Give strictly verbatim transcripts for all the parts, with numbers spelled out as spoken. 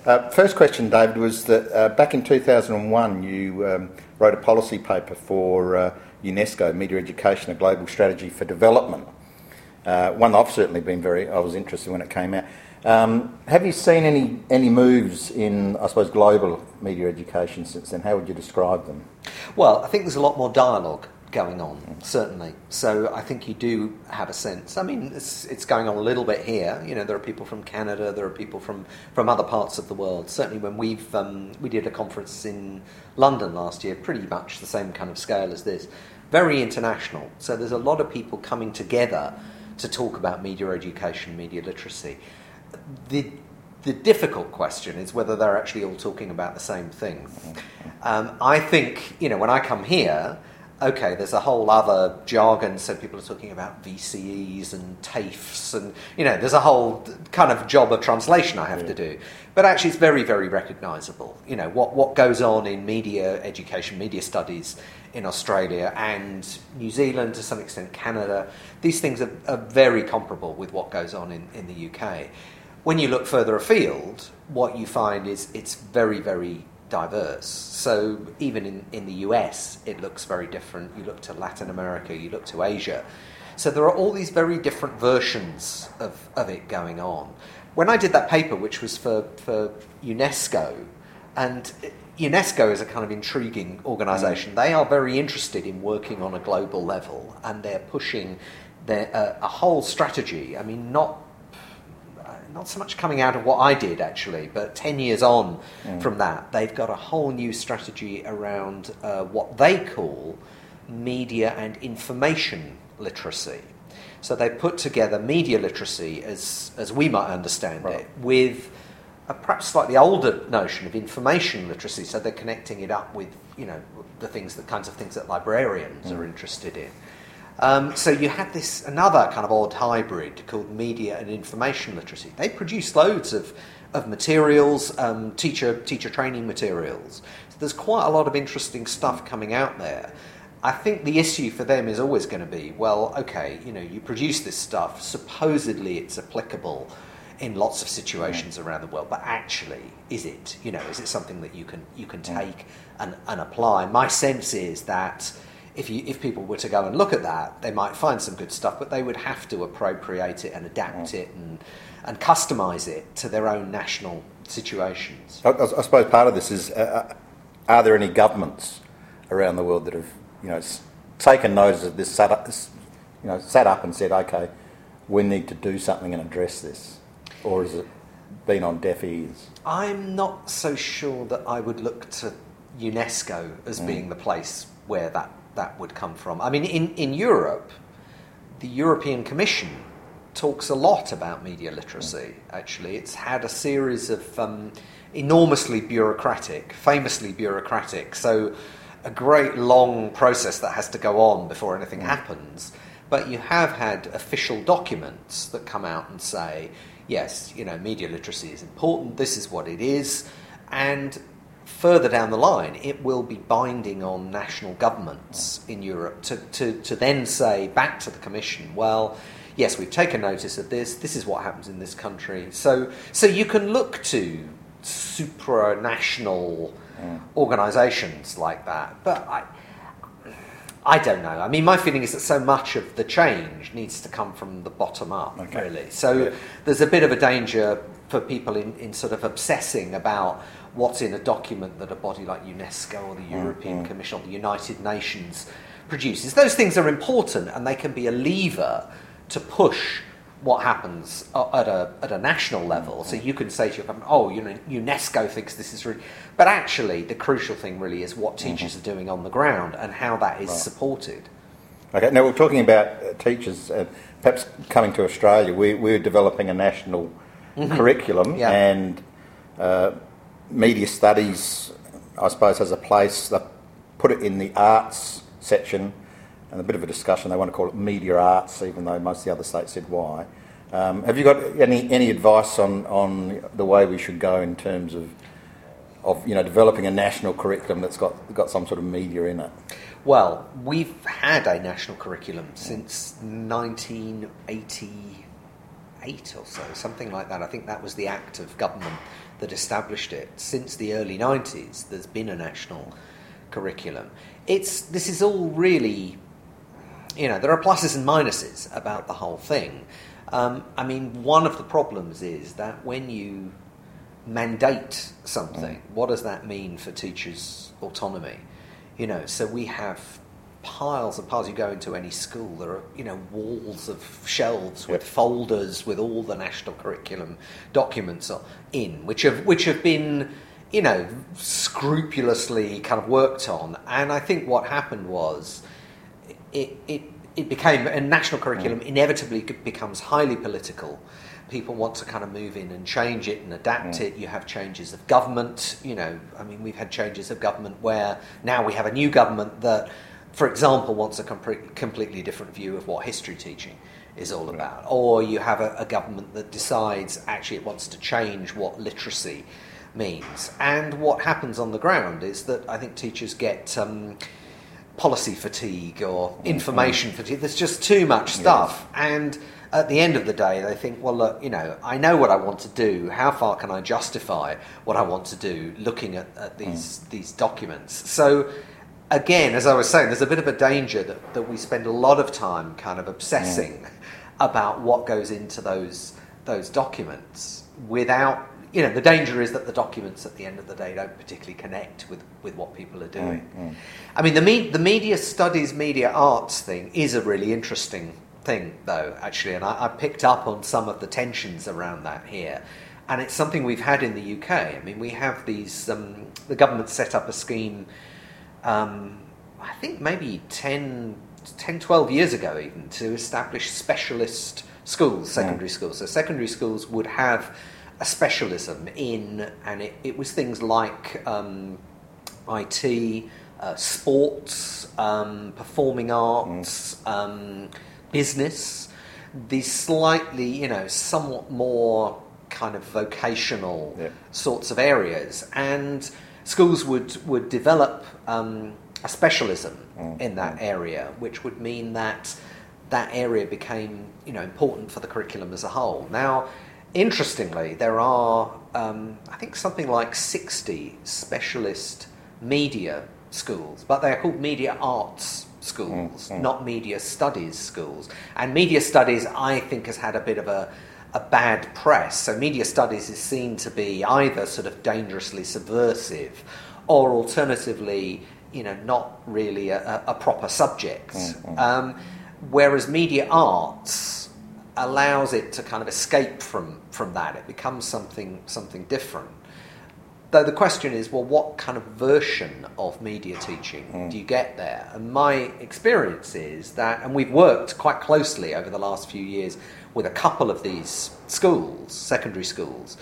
Uh, first question, David, was that uh, back in two thousand one you um, wrote a policy paper for uh, UNESCO, Media Education, a Global Strategy for Development. Uh, one that I've certainly been very, I was interested when it came out. Um, have you seen any, any moves in, I suppose, global media education since then? How would you describe them? Well, I think there's a lot more dialogue going on, certainly. So I think you do have a sense. I mean, it's, it's going on a little bit here. You know, there are people from Canada, there are people from, from other parts of the world. Certainly when we've, um, we did a conference in London last year, pretty much the same kind of scale as this. Very international. So there's a lot of people coming together to talk about media education, media literacy. The the difficult question is whether they're actually all talking about the same things. Um, I think, you know, when I come here, okay, there's a whole other jargon, so people are talking about V C Es and TAFEs, and, you know, there's a whole kind of job of translation I have yeah. to do. But actually it's very, very recognisable. You know, what, what goes on in media education, media studies in Australia and New Zealand, to some extent Canada, these things are, are very comparable with what goes on in, in the U K. When you look further afield, what you find is it's very, very diverse. So even in, in the U S, it looks very different. You look to Latin America, you look to Asia. So there are all these very different versions of, of it going on. When I did that paper, which was for, for UNESCO, and UNESCO is a kind of intriguing organisation. Mm. They are very interested in working on a global level, and they're pushing their, uh, a whole strategy. I mean, not Not so much coming out of what I did, actually, but ten years on mm. from that, they've got a whole new strategy around uh, what they call media and information literacy. So they put together media literacy, as as we might understand right. it, with a perhaps slightly older notion of information literacy. So they're connecting it up with, you know, the things, the kinds of things that librarians mm. are interested in. Um, so you had this another kind of odd hybrid called media and information literacy. They produce loads of, of materials, um, teacher teacher training materials. So there's quite a lot of interesting stuff coming out there. I think the issue for them is always going to be, well, okay, you know, you produce this stuff, supposedly it's applicable in lots of situations around the world, but actually, is it? You know, is it something that you can you can take and, and apply? My sense is that If you, if people were to go and look at that, they might find some good stuff, but they would have to appropriate it and adapt mm. it and and customise it to their own national situations. I, I suppose part of this is, uh, are there any governments around the world that have, you know, taken notice of this, sat up, you know, sat up and said, okay, we need to do something and address this, or has it been on deaf ears? I'm not so sure that I would look to UNESCO as mm. being the place where that. that would come from. I mean, in, in Europe, the European Commission talks a lot about media literacy, actually. It's had a series of um, enormously bureaucratic, famously bureaucratic, so a great long process that has to go on before anything mm. happens. But you have had official documents that come out and say, yes, you know, media literacy is important, this is what it is, and further down the line, it will be binding on national governments in Europe to, to, to then say back to the Commission, well, yes, we've taken notice of this, this is what happens in this country. So so you can look to supranational mm. organisations like that, but I, I don't know. I mean, my feeling is that so much of the change needs to come from the bottom up, okay. really. So yeah. there's a bit of a danger for people in, in sort of obsessing about what's in a document that a body like UNESCO or the European mm-hmm. Commission or the United Nations produces. Those things are important, and they can be a lever to push what happens at a at a national level. Mm-hmm. So you can say to your government, oh, you know, UNESCO thinks this is really... But actually, the crucial thing really is what teachers mm-hmm. are doing on the ground and how that is right. supported. Okay, now we're talking about uh, teachers, uh, perhaps coming to Australia. We, we're developing a national mm-hmm. curriculum, yeah. and... Uh, media studies, I suppose, has a place. They put it in the arts section, and a bit of a discussion. They want to call it media arts, even though most of the other states said why. Um, have you got any any advice on, on the way we should go in terms of of you know developing a national curriculum that's got got some sort of media in it? Well, we've had a national curriculum since nineteen eighty-eight or so, something like that. I think that was the act of government that established it. Since the early nineties, there's been a national curriculum. It's this is all really, you know, there are pluses and minuses about the whole thing. Um, I mean, one of the problems is that when you mandate something, what does that mean for teachers' autonomy? You know, so we have piles and piles. You go into any school, there are, you know, walls of shelves with Yep. folders with all the national curriculum documents in, which have which have been, you know, scrupulously kind of worked on. And I think what happened was it it, it became a national curriculum inevitably becomes highly political. People want to kind of move in and change it and adapt it. You have changes of government. You know, I mean, we've had changes of government where now we have a new government that, for example, wants a com- completely different view of what history teaching is all about. Or you have a, a government that decides actually it wants to change what literacy means. And what happens on the ground is that I think teachers get um, policy fatigue or information fatigue. There's just too much stuff. Yes. And at the end of the day, they think, well, look, you know, I know what I want to do. How far can I justify what I want to do looking at, at these mm. these documents? So, again, as I was saying, there's a bit of a danger that, that we spend a lot of time kind of obsessing mm. about what goes into those those documents without, you know, the danger is that the documents at the end of the day don't particularly connect with, with what people are doing. Mm. Mm. I mean, the, me- the media studies, media arts thing is a really interesting thing, though, actually, and I, I picked up on some of the tensions around that here, and it's something we've had in the U K. I mean, we have these, um, the government set up a scheme, um, I think maybe ten, twelve years ago even, to establish specialist schools, secondary yeah. schools. So secondary schools would have a specialism in, and it, it was things like um, I T, uh, sports, um, performing arts, mm. um, business, these slightly, you know, somewhat more kind of vocational yeah. sorts of areas. And schools would, would develop um, a specialism mm. in that area, which would mean that that area became, you know, important for the curriculum as a whole. Now, interestingly, there are, um, I think, something like sixty specialist media schools, but they're called media arts schools, mm, mm. not media studies schools. And media studies, I think, has had a bit of a, a bad press. So media studies is seen to be either sort of dangerously subversive or alternatively, you know, not really a, a proper subject. Mm, mm. Um, whereas media arts allows it to kind of escape from, from that. It becomes something something different. Though the question is, well, what kind of version of media teaching mm. do you get there? And my experience is that, and we've worked quite closely over the last few years with a couple of these schools, secondary schools,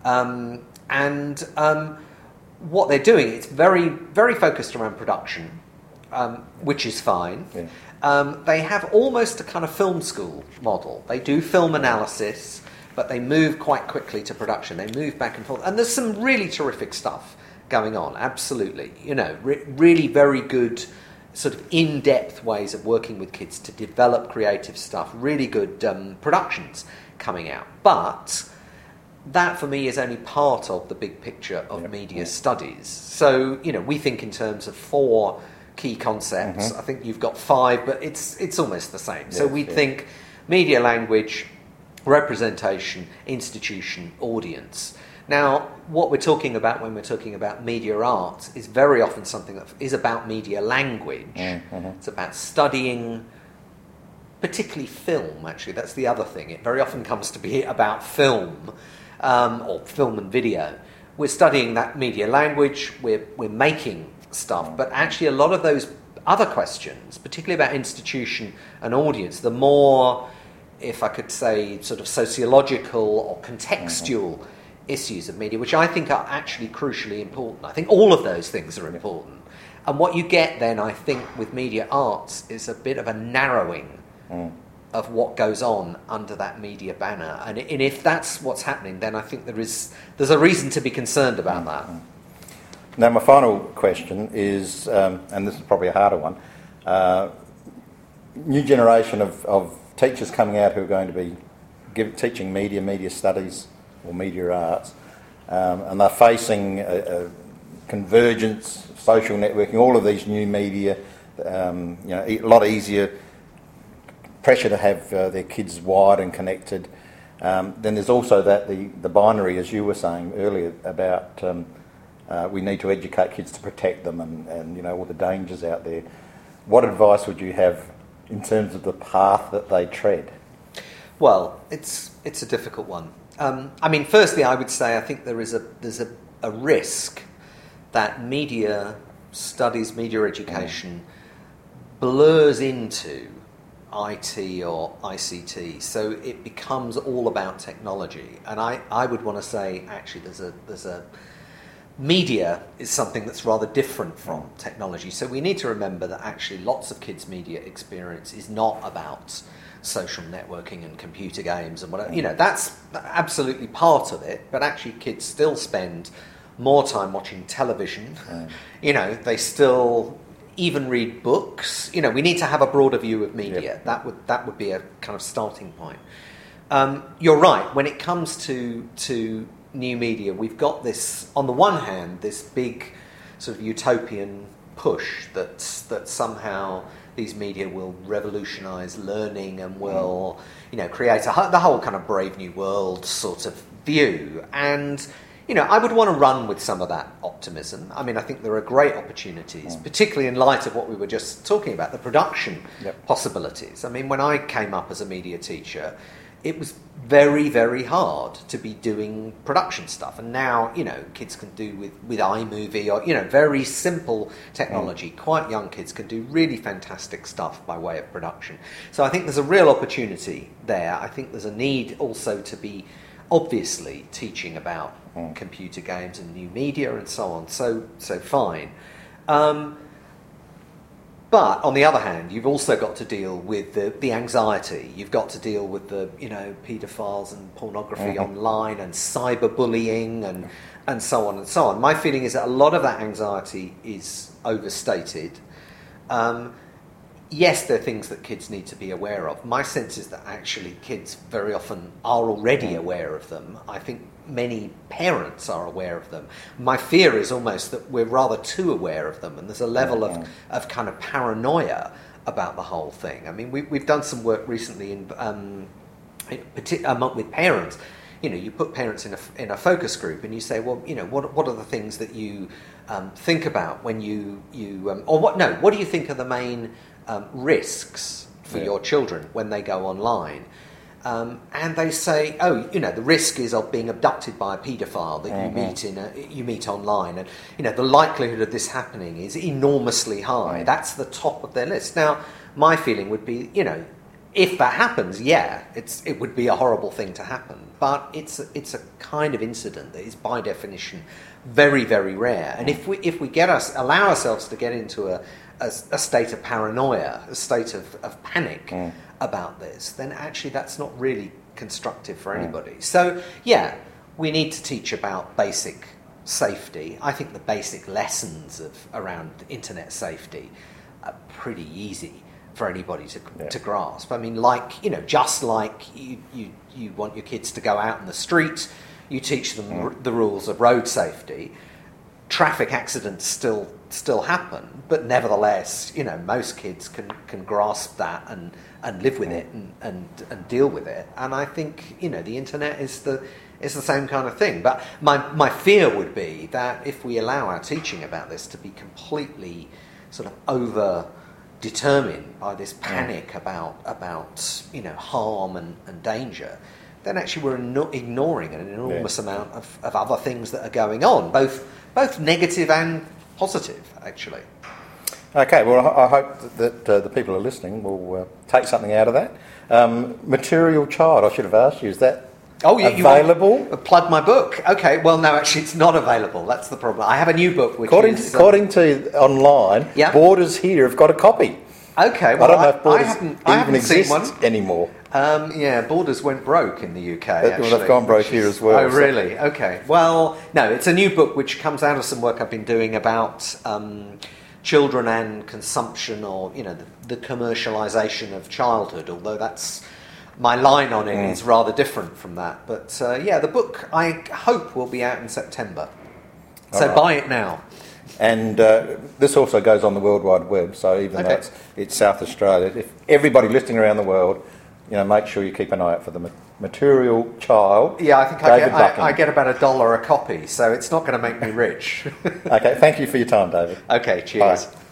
um, and um, what they're doing, it's very, very focused around production, um, which is fine. Yeah. Um, they have almost a kind of film school model. They do film analysis, but they move quite quickly to production. They move back and forth. And there's some really terrific stuff going on, absolutely. You know, re- really very good sort of in-depth ways of working with kids to develop creative stuff, really good um, productions coming out. But that, for me, is only part of the big picture of yep. media yep. studies. So, you know, we think in terms of four key concepts. Mm-hmm. I think you've got five, but it's it's almost the same. Yes, so we yeah. think media language, representation, institution, audience. Now, what we're talking about when we're talking about media arts is very often something that is about media language. Mm-hmm. It's about studying, particularly film, actually. That's the other thing. It very often comes to be about film, um, or film and video. We're studying that media language, we're we're making stuff, but actually a lot of those other questions, particularly about institution and audience, the more, if I could say, sort of sociological or contextual mm-hmm. issues of media, which I think are actually crucially important. I think all of those things are important. And what you get then, I think, with media arts is a bit of a narrowing mm. of what goes on under that media banner. And, and if that's what's happening, then I think there is there's a reason to be concerned about mm-hmm. that. Now, my final question is, um, and this is probably a harder one, uh, new generation of, of teachers coming out who are going to be give, teaching media, media studies or media arts. um, and they're facing a, a convergence, social networking, all of these new media. Um, you know, a lot easier pressure to have uh, their kids wired and connected. Um, then there's also that the, the binary, as you were saying earlier, about um, uh, we need to educate kids to protect them and, and you know all the dangers out there. What advice would you have in terms of the path that they tread? Well, it's it's a difficult one. Um, I mean, firstly, I would say I think there is a there's a, a risk that media studies, media education, mm. blurs into I T or I C T, so it becomes all about technology. And I, I would want to say actually there's a there's a media is something that's rather different from technology. So we need to remember that actually lots of kids' media experience is not about social networking and computer games and whatever. You know, that's absolutely part of it, but actually kids still spend more time watching television. Mm. You know, they still even read books. You know, we need to have a broader view of media. Yep. That would that would be a kind of starting point. Um, you're right. When it comes to to new media, we've got this, on the one hand, this big sort of utopian push that that somehow these media will revolutionise learning and will, you know, create a, the whole kind of Brave New World sort of view. And, you know, I would want to run with some of that optimism. I mean, I think there are great opportunities, mm. particularly in light of what we were just talking about, the production yep. possibilities. I mean, when I came up as a media teacher, it was very, very hard to be doing production stuff. And now, you know, kids can do with, with iMovie or, you know, very simple technology. Mm. Quite young kids can do really fantastic stuff by way of production. So I think there's a real opportunity there. I think there's a need also to be obviously teaching about mm. computer games and new media and so on. So, so fine. Um, But on the other hand, you've also got to deal with the, the anxiety. You've got to deal with the, you know, paedophiles and pornography mm-hmm. online and cyberbullying and and so on and so on. My feeling is that a lot of that anxiety is overstated. Um, yes, there are things that kids need to be aware of. My sense is that actually kids very often are already aware of them. I think many parents are aware of them. My fear is almost that we're rather too aware of them, and there's a level of, of kind of paranoia about the whole thing. I mean, we, we've done some work recently in, um, in partic- um, with parents. You know, you put parents in a, in a focus group and you say, well, you know, what what are the things that you um, think about when you, you um, or what, no, what do you think are the main um, risks for yeah. your children when they go online? Um, and they say, oh, you know, the risk is of being abducted by a paedophile that mm-hmm. you meet in a, you meet online, and you know the likelihood of this happening is enormously high. Mm. That's the top of their list. Now, my feeling would be, you know, if that happens, yeah, it's it would be a horrible thing to happen, but it's a, it's a kind of incident that is by definition very, very rare. And if we if we get us allow ourselves to get into a a, a state of paranoia, a state of, of panic. Mm. about this, then actually that's not really constructive for anybody. Mm. So, yeah, we need to teach about basic safety. I think the basic lessons of around internet safety are pretty easy for anybody to yeah. to grasp. I mean, like, you know, just like you, you, you want your kids to go out in the street, you teach them mm. r- the rules of road safety. Traffic accidents still still happen, but nevertheless, you know, most kids can, can grasp that and, and live with it and, and and deal with it. And I think, you know, the internet is the is the same kind of thing. But my my fear would be that if we allow our teaching about this to be completely sort of over determined by this panic about about you know harm and, and danger, then actually we're no- ignoring an enormous yeah. amount of, of other things that are going on, both both negative and positive, actually. Okay, well, I hope that uh, the people who are listening will uh, take something out of that. Um, Material Child, I should have asked you, is that oh, you, available? You plug my book. Okay, well, no, actually, it's not available. That's the problem. I have a new book, which according is... To, according um, to online, yeah. Borders here have got a copy. Okay, well, I don't know I, if Borders I haven't, even I haven't exist seen one. anymore. Um, yeah, Borders went broke in the U K, Well, actually. they've gone broke here as well. Oh, really? So. Okay. Well, no, it's a new book which comes out of some work I've been doing about um, children and consumption, or, you know, the, the commercialisation of childhood, although that's my line on it Mm. is rather different from that. But uh, yeah, the book I hope will be out in September. So Alright. buy it now. And uh, this also goes on the World Wide Web, so even though Okay. it's, it's South Australia, if everybody listening around the world, you know, make sure you keep an eye out for the ma- Material Child. Yeah, I think I David get, I, Buchan. I get about a dollar a copy, so it's not going to make me rich. Okay, thank you for your time, David. Okay, cheers. Bye.